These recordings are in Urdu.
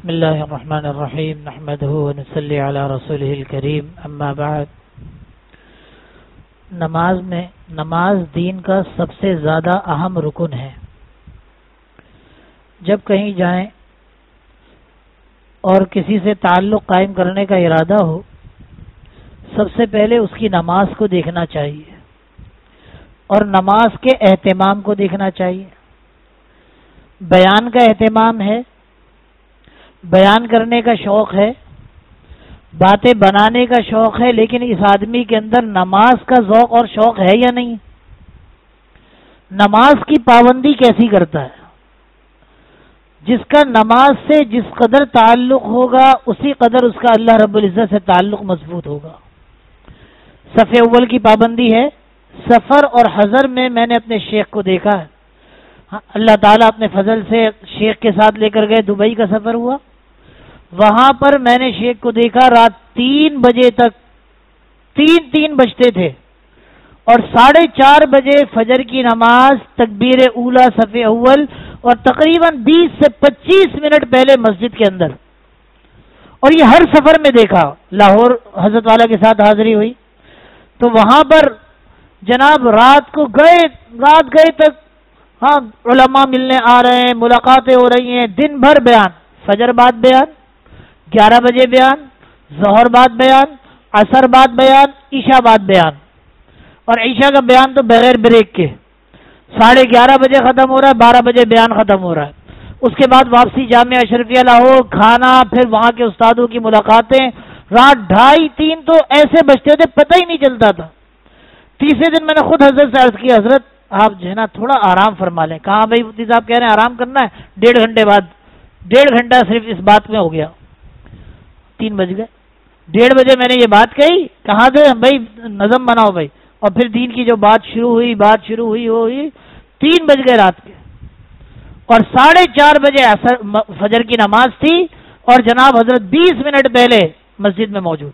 بسم اللہ الرحمن الرحیم نحمدہ ونصلی علی رسولہ الکریم اما بعد. نماز دین کا سب سے زیادہ اہم رکن ہے. جب کہیں جائیں اور کسی سے تعلق قائم کرنے کا ارادہ ہو، سب سے پہلے اس کی نماز کو دیکھنا چاہیے اور نماز کے اہتمام کو دیکھنا چاہیے. بیان کا اہتمام ہے، بیان کرنے کا شوق ہے، باتیں بنانے کا شوق ہے، لیکن اس آدمی کے اندر نماز کا ذوق اور شوق ہے یا نہیں؟ نماز کی پابندی کیسی کرتا ہے؟ جس کا نماز سے جس قدر تعلق ہوگا اسی قدر اس کا اللہ رب العزت سے تعلق مضبوط ہوگا. صف اول کی پابندی ہے. سفر اور حضر میں نے اپنے شیخ کو دیکھا ہے. اللہ تعالیٰ اپنے فضل سے شیخ کے ساتھ لے کر گئے. دبئی کا سفر ہوا، وہاں پر میں نے شیخ کو دیکھا رات 3 بجے تک، 3 بجتے تھے، اور 4:30 بجے فجر کی نماز، تکبیر اولا صف اول، اور تقریباً 20 سے 25 منٹ پہلے مسجد کے اندر. اور یہ ہر سفر میں دیکھا. لاہور حضرت والا کے ساتھ حاضری ہوئی تو وہاں پر جناب رات گئے تک علماء ملنے آ رہے ہیں، ملاقاتیں ہو رہی ہیں، دن بھر بیان. فجر بعد بیان، 11 بجے بیان، ظہر بعد بیان، عصر بعد بیان، عشاء بعد بیان. اور عشاء کا بیان تو بغیر بریک کے 11:30 بجے ختم ہو رہا ہے، 12 بجے بیان ختم ہو رہا ہے. اس کے بعد واپسی جامعہ اشرفیہ لاہور، کھانا، پھر وہاں کے استادوں کی ملاقاتیں. رات 2:30-3 تو ایسے بجتے تھے پتہ ہی نہیں چلتا تھا. تیسرے دن میں نے خود حضرت سے عرض کیا، حضرت آپ جو ہے نا تھوڑا آرام فرما لیں. کہاں بھائی مفتی صاحب کہہ رہے ہیں آرام کرنا ہے؟ 1.5 گھنٹے بعد 1.5 گھنٹہ صرف اس بات میں ہو گیا. 3 بج گئے. 1:30 بجے میں نے یہ بات کہی. کہاں سے بھائی نظم بناؤ بھائی. اور پھر دین کی جو بات شروع ہوئی 3 بج گئے رات کے. اور 4:30 بجے فجر کی نماز تھی اور جناب حضرت 20 منٹ پہلے مسجد میں موجود.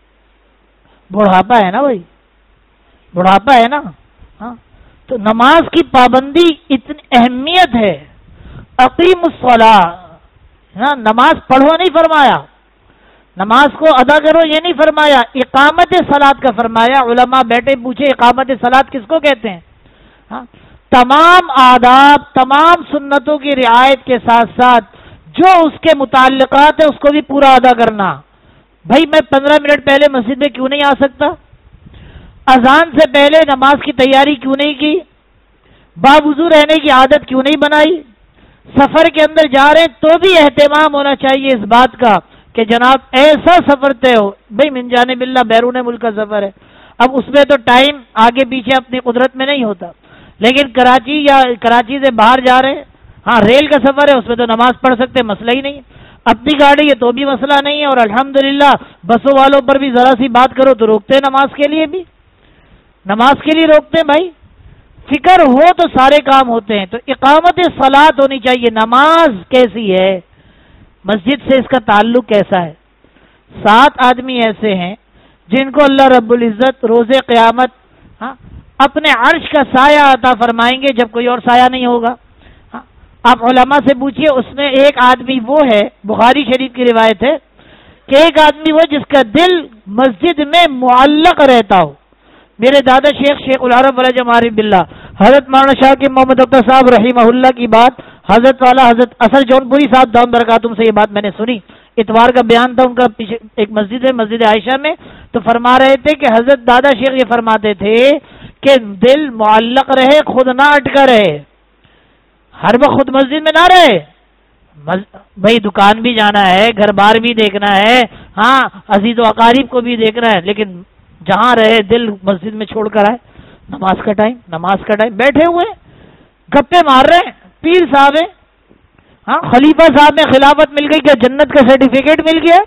بڑھاپا ہے نا بھائی، بڑھاپا ہے نا. ہاں تو نماز کی پابندی اتنی اہمیت ہے. اقیم الصلاۃ، نماز پڑھو نہیں فرمایا، نماز کو ادا کرو یہ نہیں فرمایا، اقامت صلاۃ کا فرمایا. علماء بیٹھے پوچھے اقامت صلاۃ کس کو کہتے ہیں؟ تمام آداب، تمام سنتوں کی رعایت کے ساتھ ساتھ جو اس کے متعلقات ہیں اس کو بھی پورا ادا کرنا. بھائی میں 15 منٹ پہلے مسجد میں کیوں نہیں آ سکتا؟ اذان سے پہلے نماز کی تیاری کیوں نہیں کی؟ باوضو رہنے کی عادت کیوں نہیں بنائی؟ سفر کے اندر جا رہے تو بھی اہتمام ہونا چاہیے اس بات کا کہ جناب ایسا سفر طے ہو. بھائی من جانب اللہ بیرون ملک کا سفر ہے، اب اس میں تو ٹائم آگے پیچھے اپنی قدرت میں نہیں ہوتا. لیکن کراچی سے باہر جا رہے ہیں، ہاں ریل کا سفر ہے، اس میں تو نماز پڑھ سکتے، مسئلہ ہی نہیں. اپنی گاڑی ہے تو بھی مسئلہ نہیں ہے. اور الحمدللہ بسوں والوں پر بھی ذرا سی بات کرو تو روکتے ہیں، نماز کے لیے بھی نماز کے لیے روکتے ہیں. بھائی فکر ہو تو سارے کام ہوتے ہیں. تو اقامت صلاۃ ہونی چاہیے. نماز کیسی ہے، مسجد سے اس کا تعلق کیسا ہے؟ 7 آدمی ایسے ہیں جن کو اللہ رب العزت روز قیامت اپنے عرش کا سایہ عطا فرمائیں گے جب کوئی اور سایہ نہیں ہوگا. آپ علماء سے پوچھئے، اس میں ایک آدمی وہ ہے، بخاری شریف کی روایت ہے کہ ایک آدمی وہ جس کا دل مسجد میں معلق رہتا ہو. میرے دادا شیخ العرب ولجم عارف باللہ حضرت مولانا شاہ کے محمد اختر صاحب رحمہ اللہ کی بات، حضرت والا حضرت اثر جون پوری صاحب دام برکاتم سے یہ بات میں نے سنی. اتوار کا بیان تھا ان کا ایک مسجد ہے، مسجد عائشہ میں. تو فرما رہے تھے کہ حضرت دادا شیخ یہ فرماتے تھے کہ دل معلق رہے، خود نہ اٹکا رہے، ہر وقت خود مسجد میں نہ رہے. بھائی دکان بھی جانا ہے، گھر بار بھی دیکھنا ہے، ہاں عزیز و اقارب کو بھی دیکھنا ہے، لیکن جہاں رہے دل مسجد میں چھوڑ کر آئے. نماز کا ٹائم بیٹھے ہوئے گپے مار رہے ہیں. پیر صاحب ہیں، ہاں خلیفہ صاحب میں خلافت مل گئی، کیا جنت کا سرٹیفکیٹ مل گیا؟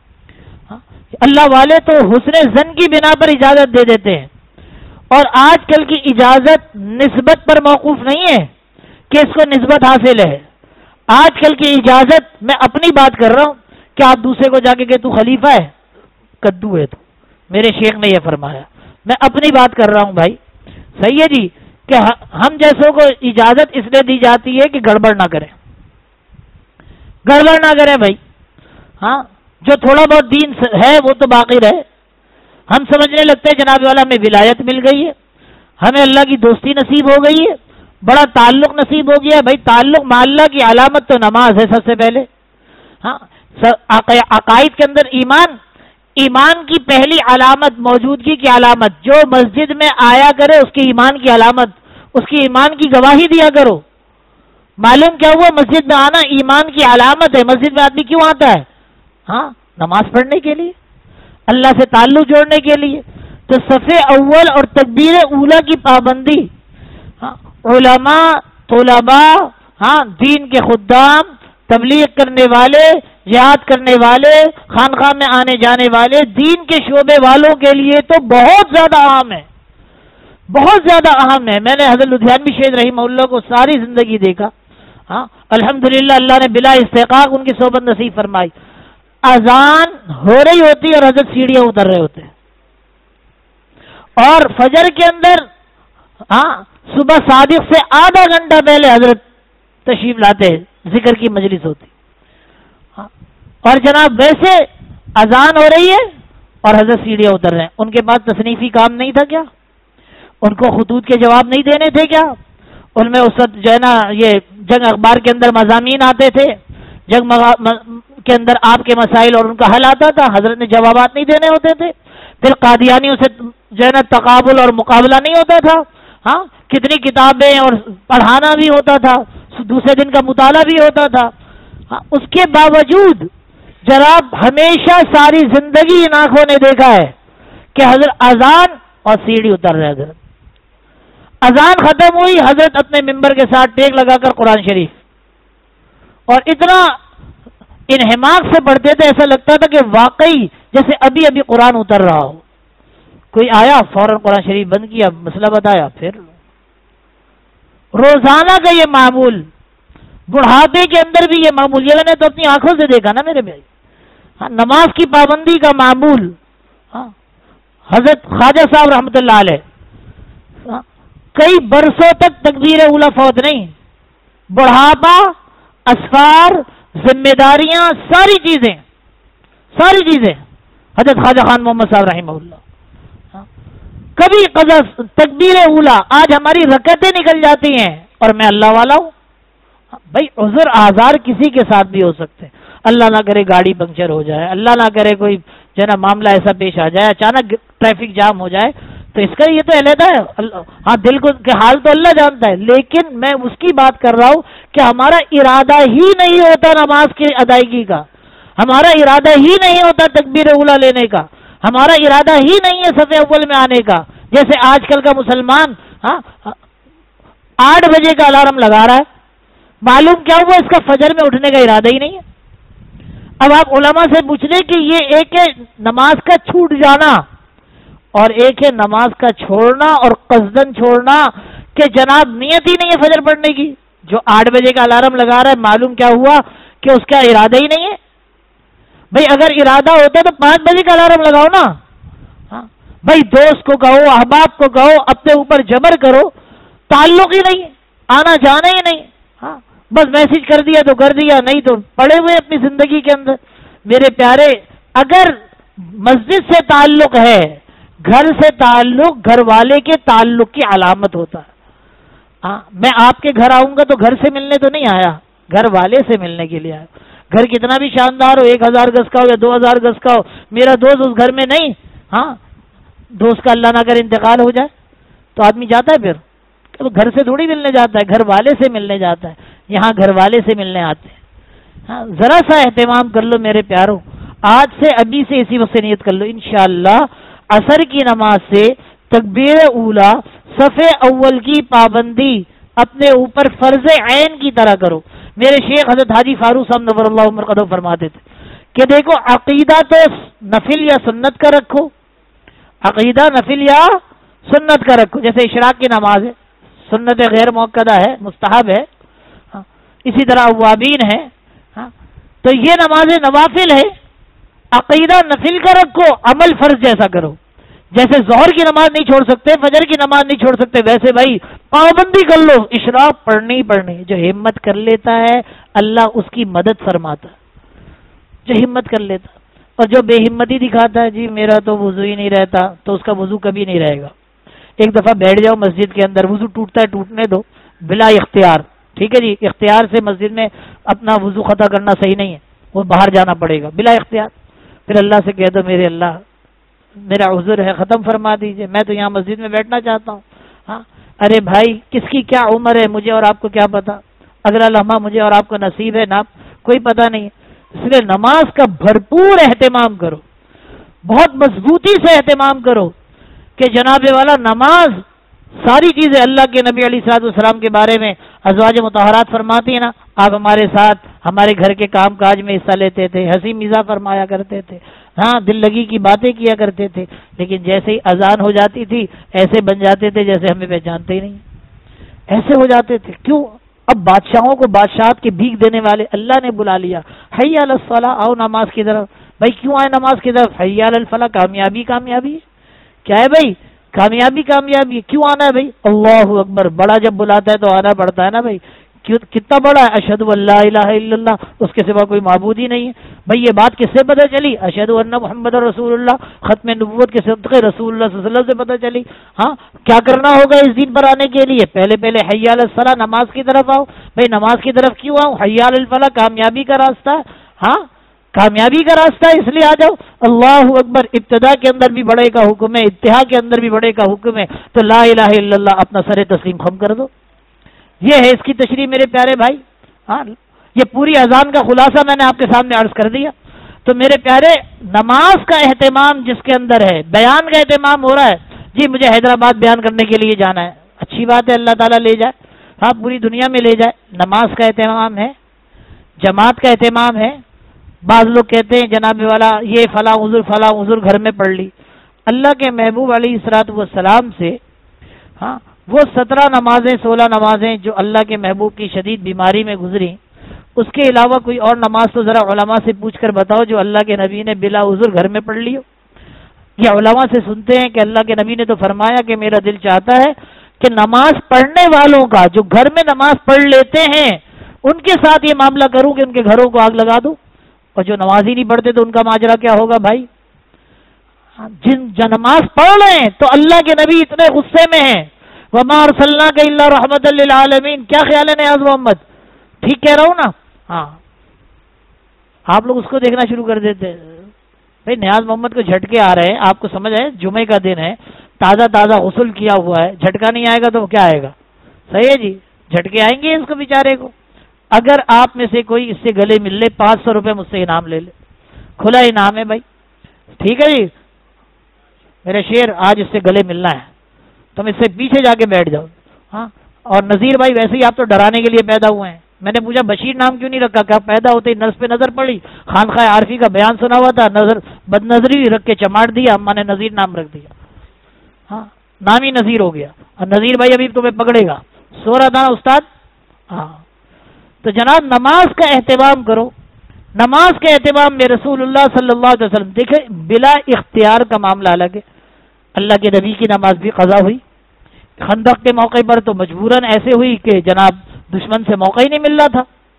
اللہ والے تو حسن زن کی بنا پر اجازت دے دیتے ہیں. اور آج کل کی اجازت نسبت پر موقوف نہیں ہے کہ اس کو نسبت حاصل ہے. آج کل کی اجازت، میں اپنی بات کر رہا ہوں کہ آپ دوسرے کو جا کے کہ تو خلیفہ ہے، کدو ہے تو. میرے شیخ نے یہ فرمایا، میں اپنی بات کر رہا ہوں بھائی. صحیح ہے جی کہ ہم جیسوں کو اجازت اس لیے دی جاتی ہے کہ گڑبڑ نہ کریں بھائی. ہاں جو تھوڑا بہت دین ہے وہ تو باقی رہے. ہم سمجھنے لگتے ہیں جناب والا ہمیں ولایت مل گئی ہے, ہمیں اللہ کی دوستی نصیب ہو گئی ہے, بڑا تعلق نصیب ہو گیا ہے. بھائی تعلق مع اللہ کی علامت تو نماز ہے سب سے پہلے. ہاں عقائد کے اندر ایمان کی پہلی علامت, موجودگی کی علامت, جو مسجد میں آیا کرے اس کی ایمان کی علامت, اس کی ایمان کی گواہی دیا کرو. معلوم کیا ہوا, مسجد میں آنا ایمان کی علامت ہے. مسجد میں آدمی کیوں آتا ہے؟ ہاں نماز پڑھنے کے لیے, اللہ سے تعلق جوڑنے کے لیے. تو صف اول اور تکبیر اولا کی پابندی, ہاں علماء, طلباء, ہاں دین کے خدام, تبلیغ کرنے والے, جہاد کرنے والے, خانقاہ میں آنے جانے والے, دین کے شعبے والوں کے لیے تو بہت زیادہ اہم ہے, بہت زیادہ اہم ہے. میں نے حضرت لدھیانوی شیخ رحمہ اللہ کو ساری زندگی دیکھا. ہاں الحمدللہ اللہ نے بلا استحقاق ان کی صحبت نصیب فرمائی. اذان ہو رہی ہوتی اور حضرت سیڑھیاں اتر رہے ہوتے, اور فجر کے اندر ہاں صبح صادق سے آدھا گھنٹہ پہلے حضرت تشریف لاتے, ذکر کی مجلس ہوتی. اور جناب ویسے اذان ہو رہی ہے اور حضرت سیڑھیاں اتر رہے ہیں. ان کے پاس تصنیفی کام نہیں تھا کیا؟ ان کو خطوط کے جواب نہیں دینے تھے کیا؟ ان میں اس وقت جو ہے نا یہ جنگ اخبار کے اندر مضامین آتے تھے, جنگ کے اندر آپ کے مسائل اور ان کا حل آتا تھا, حضرت نے جوابات نہیں دینے ہوتے تھے. پھر قادیانیوں سے جو ہے نا تقابل اور مقابلہ نہیں ہوتا تھا. ہاں کتنی کتابیں اور پڑھانا بھی ہوتا تھا, دوسرے دن کا مطالعہ بھی ہوتا تھا. اس کے باوجود جناب ہمیشہ ساری زندگی ان آنکھوں نے دیکھا ہے کہ حضرت اذان اور سیڑھی اتر رہے. حضرت اذان ختم ہوئی, حضرت اپنے ممبر کے ساتھ ٹیک لگا کر قرآن شریف, اور اتنا انہماک سے پڑھتے تھے ایسا لگتا تھا کہ واقعی جیسے ابھی ابھی قرآن اتر رہا ہو. کوئی آیا فوراً قرآن شریف بند کیا, مسئلہ بتایا. پھر روزانہ کا یہ معمول, بڑھاپے کے اندر بھی یہ معمول, یہ میں نے تو اپنی آنکھوں سے دیکھا نا میرے بھائی. ہاں نماز کی پابندی کا معمول, ہاں حضرت خواجہ صاحب رحمۃ اللہ علیہ کئی برسوں تک تکبیر اولا فوت نہیں. بڑھاپا, اسفار, ذمہ داریاں, ساری چیزیں حضرت خواجہ خان محمد صاحب رحمہ اللہ کبھی قضا تکبیر اولا. آج ہماری رکعتیں نکل جاتی ہیں اور میں اللہ والا ہوں. بھائی عذر آزار کسی کے ساتھ بھی ہو سکتے ہیں. اللہ نہ کرے گاڑی پنکچر ہو جائے, اللہ نہ کرے کوئی جو ہے نا معاملہ ایسا پیش آ جائے, اچانک ٹریفک جام ہو جائے, تو اس کا یہ تو علیحدہ ہے. ہاں دل کو کے حال تو اللہ جانتا ہے, لیکن میں اس کی بات کر رہا ہوں کہ ہمارا ارادہ ہی نہیں ہوتا نماز کی ادائیگی کا, ہمارا ارادہ ہی نہیں ہوتا تکبیر اولا لینے کا, ہمارا ارادہ ہی نہیں ہے صف اول میں آنے کا. جیسے آج کل کا مسلمان 8 بجے کا الارم لگا رہا ہے, معلوم کیا ہوا اس کا فجر میں اٹھنے کا ارادہ ہی نہیں ہے. اب آپ علماء سے پوچھ لیں کہ یہ ایک ہے نماز کا چھوٹ جانا اور ایک ہے نماز کا چھوڑنا اور قصدن چھوڑنا, کہ جناب نیت ہی نہیں ہے فجر پڑھنے کی. جو 8 بجے کا الارم لگا رہا ہے معلوم کیا ہوا کہ اس کا ارادہ ہی نہیں ہے. بھئی اگر ارادہ ہوتا تو 5 بجے کا الارم لگاؤ نا. بھئی دوست کو کہو, احباب کو کہو, اپنے اوپر جبر کرو, تعلق ہی نہیں, آنا جانا ہی نہیں. ہاں بس میسج کر دیا تو کر دیا, نہیں تو پڑے ہوئے اپنی زندگی کے اندر. میرے پیارے, اگر مسجد سے تعلق ہے, گھر سے تعلق گھر والے کے تعلق کی علامت ہوتا ہے. میں آپ کے گھر آؤں گا تو گھر سے ملنے تو نہیں آیا, گھر والے سے ملنے کے لیے آیا. گھر کتنا بھی شاندار ہو, 1000 گز کا ہو یا 2000 گز کا ہو, میرا دوست اس گھر میں نہیں. ہاں دوست کا اللہ نہ کر انتقال ہو جائے تو آدمی جاتا ہے, پھر گھر سے تھوڑی ملنے جاتا ہے, گھر والے سے ملنے جاتا ہے. یہاں گھر والے سے ملنے آتے ہیں. ہاں ذرا سا اہتمام کر لو میرے پیاروں, آج سے ابھی سے اسی وقت سے نیت کر لو, انشاءاللہ عصر کی نماز سے تکبیر اولا صف اول کی پابندی اپنے اوپر فرض عین کی طرح کرو. میرے شیخ حضرت حاجی فاروق صاحب نور اللہ مرقدہ فرماتے تھے کہ دیکھو عقیدہ تو نفل یا سنت کا رکھو, عقیدہ نفل یا سنت کا رکھو. جیسے اشراق کی نماز ہے, سنت غیر موقدہ ہے, مستحب ہے. اسی طرح اوابین ہے. تو یہ نماز نوافل ہے, عقیدہ نفل کا رکھو, عمل فرض جیسا کرو. جیسے ظہر کی نماز نہیں چھوڑ سکتے, فجر کی نماز نہیں چھوڑ سکتے, ویسے بھائی پابندی کر لو, اشراق پڑھنی. جو ہمت کر لیتا ہے اللہ اس کی مدد فرماتا ہے. جو ہمت کر لیتا. اور جو بے ہمتی دکھاتا ہے جی میرا تو وضو ہی نہیں رہتا، تو اس کا وضو کبھی نہیں رہے گا. ایک دفعہ بیٹھ جاؤ مسجد کے اندر، وضو ٹوٹتا ہے ٹوٹنے دو بلا اختیار، ٹھیک ہے جی. اختیار سے مسجد میں اپنا وضو خطا کرنا صحیح نہیں ہے، وہ باہر جانا پڑے گا بلا اختیار. پھر اللہ سے کہہ دو میرے اللہ میرا عذر ہے، ختم فرما دیجئے، میں تو یہاں مسجد میں بیٹھنا چاہتا ہوں. ہاں ارے بھائی کس کی کیا عمر ہے، مجھے اور آپ کو کیا پتا، اگلا لمحہ مجھے اور آپ کو نصیب ہے نہ کوئی پتہ نہیں. اس لیے نماز کا بھرپور اہتمام کرو، بہت مضبوطی سے اہتمام کرو کہ جناب والا نماز ساری چیزیں. اللہ کے نبی علیہ الصلوۃ والسلام کے بارے میں ازواج مطہرات فرماتی ہیں نا، آپ ہمارے ساتھ ہمارے گھر کے کام کاج میں حصہ لیتے تھے، ہنسی مزاح فرمایا کرتے تھے، ہاں دل لگی کی باتیں کیا کرتے تھے، لیکن جیسے ہی اذان ہو جاتی تھی ایسے بن جاتے تھے جیسے ہمیں پہچانتے ہی نہیں، ایسے ہو جاتے تھے. کیوں؟ اب بادشاہوں کو بادشاہت کے بھیک دینے والے اللہ نے بلا لیا، حی علی الصلاۃ، آؤ نماز کی طرف. بھائی کیوں آئے نماز کی طرف؟ حی علی الفلاح، کامیابی کامیابی ہے. کیا ہے بھائی؟ کامیابی کامیابی. کیوں آنا ہے بھائی؟ اللہ اکبر، بڑا جب بلاتا ہے تو آنا پڑتا ہے نا بھائی. کتنا بڑا ہے؟ اشہد ان لا الہ الا اللہ، اس کے سوا کوئی معبود ہی نہیں ہے. بھائی یہ بات کس سے پتہ چلی؟ اشہد ان محمد رسول اللہ، ختم نبوت کے صدقے رسول اللہ صلی اللہ علیہ وسلم سے پتہ چلی. ہاں کیا کرنا ہوگا اس دین پر آنے کے لیے؟ پہلے حی علی الصلاۃ، نماز کی طرف آؤ. بھائی نماز کی طرف کیوں آؤں؟ حی علی الفلاح، کامیابی کا راستہ ہے. ہاں کامیابی کا راستہ ہے، اس لیے آ جاؤ. اللہ اکبر. ابتدا کے اندر بھی بڑے کا حکم ہے، انتہا کے اندر بھی بڑے کا حکم ہے. تو لا الہ الا اللہ اپنا سر تسلیم خم کر دو. یہ ہے اس کی تشریح میرے پیارے بھائی. ہاں یہ پوری اذان کا خلاصہ میں نے آپ کے سامنے عرض کر دیا. تو میرے پیارے نماز کا اہتمام جس کے اندر ہے، بیان کا اہتمام ہو رہا ہے. جی مجھے حیدرآباد بیان کرنے کے لیے جانا ہے، اچھی بات ہے، اللہ تعالیٰ لے جائے، ہاں پوری دنیا میں لے جائے. نماز کا اہتمام ہے، جماعت کا اہتمام ہے. بعض لوگ کہتے ہیں جناب والا یہ فلاں عذر گھر میں پڑھ لی. اللہ کے محبوب علیہ الصلوۃ والسلام سے ہاں وہ 17 نمازیں 16 نمازیں جو اللہ کے محبوب کی شدید بیماری میں گزری، اس کے علاوہ کوئی اور نماز تو ذرا علماء سے پوچھ کر بتاؤ جو اللہ کے نبی نے بلا عذر گھر میں پڑھ لی ہو. یہ علماء سے سنتے ہیں کہ اللہ کے نبی نے تو فرمایا کہ میرا دل چاہتا ہے کہ نماز پڑھنے والوں کا جو گھر میں نماز پڑھ لیتے ہیں ان کے ساتھ یہ معاملہ کروں کہ ان کے گھروں کو آگ لگا دوں، اور جو نماز ہی نہیں پڑھتے تو ان کا ماجرا کیا ہوگا بھائی. جن نماز پڑھ رہے ہیں تو اللہ کے نبی اتنے غصے میں ہیں، وما ارسلناک الا رحمۃ للعالمین. کیا خیال ہے نیاز محمد؟ ٹھیک کہہ رہا ہوں نا؟ ہاں آپ لوگ اس کو دیکھنا شروع کر دیتے. بھائی نیاز محمد کو جھٹکے آ رہے ہیں، آپ کو سمجھ ہے جمعے کا دن ہے، تازہ غسل کیا ہوا ہے، جھٹکا نہیں آئے گا تو کیا آئے گا؟ صحیح ہے جی، جھٹکے آئیں گے اس کو بیچارے کو. اگر آپ میں سے کوئی اس سے گلے مل لے 500 روپے مجھ سے انعام لے لے، کھلا انعام ہے بھائی. ٹھیک ہے جی میرے شیر، آج اس سے گلے ملنا ہے، تم اس سے پیچھے جا کے بیٹھ جاؤ. ہاں اور نذیر بھائی ویسے ہی آپ تو ڈرانے کے لیے پیدا ہوئے ہیں. میں نے پوچھا بشیر نام کیوں نہیں رکھا؟ کیا پیدا ہوتے ہی نرس پہ نظر پڑی، خانقاہ عارفی کا بیان سنا ہوا تھا، نظر بد نظری رکھ کے چماٹ دیا، اما نے نذیر نام رکھ دیا. ہاں نام ہی نذیر ہو گیا. اور نذیر بھائی ابھی تمہیں پکڑے گا، سو رہا تھا نا استاد. ہاں تو جناب نماز کا اہتمام کرو. نماز کا اہتمام میں رسول اللہ صلی اللہ علیہ وسلم، دیکھیں بلا اختیار کا معاملہ الگ ہے. اللہ کے نبی کی نماز بھی قضا ہوئی، خندق کے موقع پر تو مجبوراً ایسے ہوئی کہ جناب دشمن سے موقع ہی نہیں مل رہا تھا.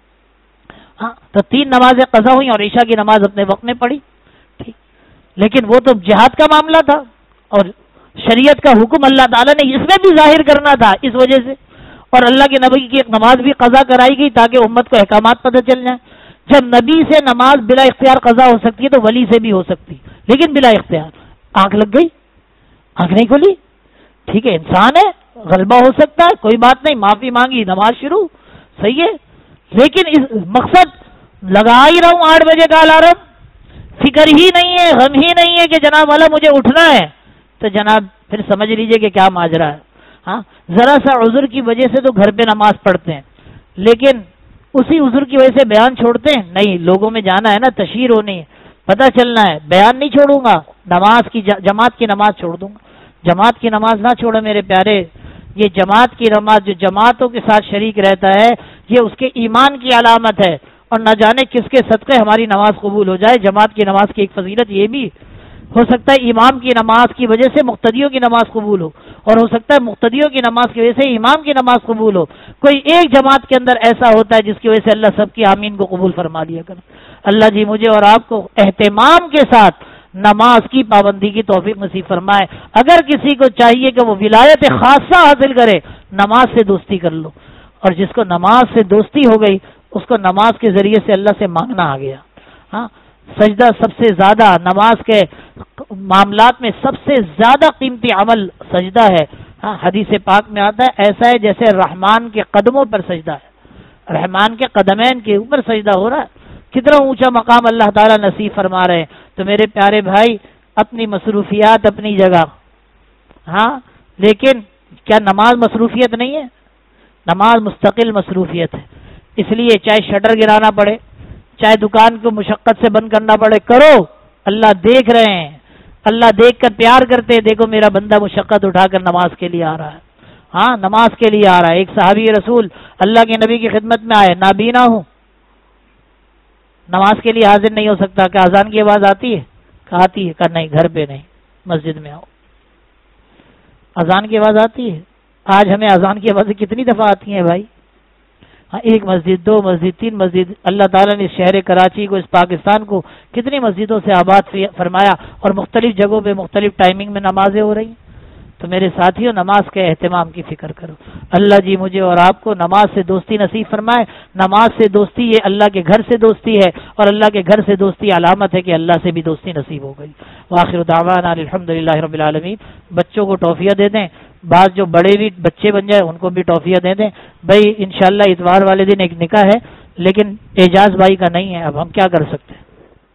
ہاں تو 3 نمازیں قضا ہوئیں اور عشاء کی نماز اپنے وقت میں پڑھی. ٹھیک لیکن وہ تو جہاد کا معاملہ تھا اور شریعت کا حکم اللہ تعالیٰ نے اس میں بھی ظاہر کرنا تھا اس وجہ سے، اور اللہ کے نبی کی ایک نماز بھی قضا کرائی گئی تاکہ امت کو احکامات پتہ چل جائیں. جب نبی سے نماز بلا اختیار قضا ہو سکتی ہے تو ولی سے بھی ہو سکتی، لیکن بلا اختیار. آنکھ لگ گئی، آنکھ نہیں کھلی، ٹھیک ہے انسان ہے، غلبہ ہو سکتا ہے، کوئی بات نہیں، معافی مانگی، نماز شروع، صحیح ہے. لیکن اس مقصد لگا ہی رہا ہوں 8 بجے کا الارم، فکر ہی نہیں ہے، غم ہی نہیں ہے کہ جناب والا مجھے اٹھنا ہے، تو جناب پھر سمجھ لیجئے کہ کیا ماجرا ہے. ہاں ذرا سا عذر کی وجہ سے تو گھر پہ نماز پڑھتے ہیں، لیکن اسی عذر کی وجہ سے بیان چھوڑتے ہیں. نہیں، لوگوں میں جانا ہے نا، تشہیر ہونی ہے، پتہ چلنا ہے. بیان نہیں چھوڑوں گا، نماز کی جماعت کی نماز چھوڑ دوں گا. جماعت کی نماز نہ چھوڑے میرے پیارے. یہ جماعت کی نماز جو جماعتوں کے ساتھ شریک رہتا ہے یہ اس کے ایمان کی علامت ہے، اور نہ جانے کس کے صدقے ہماری نماز قبول ہو جائے. جماعت کی نماز کی ایک فضیلت یہ بھی ہو سکتا ہے امام کی نماز کی وجہ سے مقتدیوں کی نماز قبول ہو، اور ہو سکتا ہے مقتدیوں کی نماز کی وجہ سے امام کی نماز قبول ہو۔ کوئی ایک جماعت کے اندر ایسا ہوتا ہے جس کی وجہ سے اللہ سب کی آمین کو قبول فرما لیا کر۔ اللہ جی مجھے اور آپ کو اہتمام کے ساتھ نماز کی پابندی کی توفیق نصیب فرمائے۔ اگر کسی کو چاہیے کہ وہ ولایت خاصہ حاصل کرے، نماز سے دوستی کر لو، اور جس کو نماز سے دوستی ہو گئی اس کو نماز کے ذریعے سے اللہ سے مانگنا آ گیا۔ ہاں، سجدہ سب سے زیادہ نماز کے معاملات میں سب سے زیادہ قیمتی عمل سجدہ ہے۔ ہاں، حدیث پاک میں آتا ہے ایسا ہے جیسے رحمان کے قدموں پر سجدہ ہے، رحمان کے قدمین کے اوپر سجدہ ہو رہا ہے۔ کتنا اونچا مقام اللہ تعالیٰ نصیب فرما رہے ہیں۔ تو میرے پیارے بھائی، اپنی مصروفیات اپنی جگہ، ہاں، لیکن کیا نماز مصروفیت نہیں ہے؟ نماز مستقل مصروفیت ہے۔ اس لیے چاہے شٹر گرانا پڑے، چاہے دکان کو مشقت سے بند کرنا پڑے، کرو، اللہ دیکھ رہے ہیں، اللہ دیکھ کر پیار کرتے ہیں، دیکھو میرا بندہ مشقت اٹھا کر نماز کے لیے آ رہا ہے۔ ہاں، نماز کے لیے آ رہا ہے۔ ایک صحابی رسول اللہ کے نبی کی خدمت میں آئے، نابینا ہوں، نماز کے لیے حاضر نہیں ہو سکتا، کہ اذان کی آواز آتی ہے؟ کہ آتی ہے، کہ نہیں، گھر پہ نہیں، مسجد میں آؤ۔ اذان کی آواز آتی ہے؟ آج ہمیں اذان کی آوازیں کتنی دفعہ آتی ہیں بھائی؟ ہاں، ایک مسجد، دو مسجد، تین مسجد، اللہ تعالیٰ نے شہر کراچی کو، اس پاکستان کو کتنی مسجدوں سے آباد فرمایا، اور مختلف جگہوں پہ مختلف ٹائمنگ میں نمازیں ہو رہی ہیں۔ تو میرے ساتھیوں، نماز کے اہتمام کی فکر کرو۔ اللہ جی مجھے اور آپ کو نماز سے دوستی نصیب فرمائے۔ نماز سے دوستی یہ اللہ کے گھر سے دوستی ہے، اور اللہ کے گھر سے دوستی علامت ہے کہ اللہ سے بھی دوستی نصیب ہو گئی۔ وآخر دعوانا الحمدللہ رب العالمین۔ بچوں کو ٹافیاں دے دیں، بعض جو بڑے بھی بچے بن جائے ان کو بھی ٹافیاں دے دیں۔ بھائی انشاءاللہ اتوار والے دن ایک نکاح ہے، لیکن اعجاز بھائی کا نہیں ہے، اب ہم کیا کر سکتے ہیں؟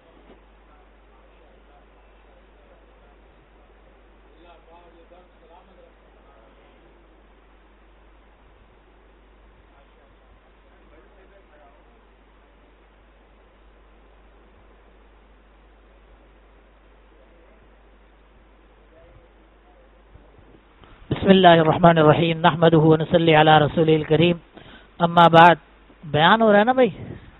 بسم اللہ الرحمن الرحیم، نحمدہ ونصلی علی رسول الکریم، اما بعد۔ بیان ہو رہا ہے نا بھائی؟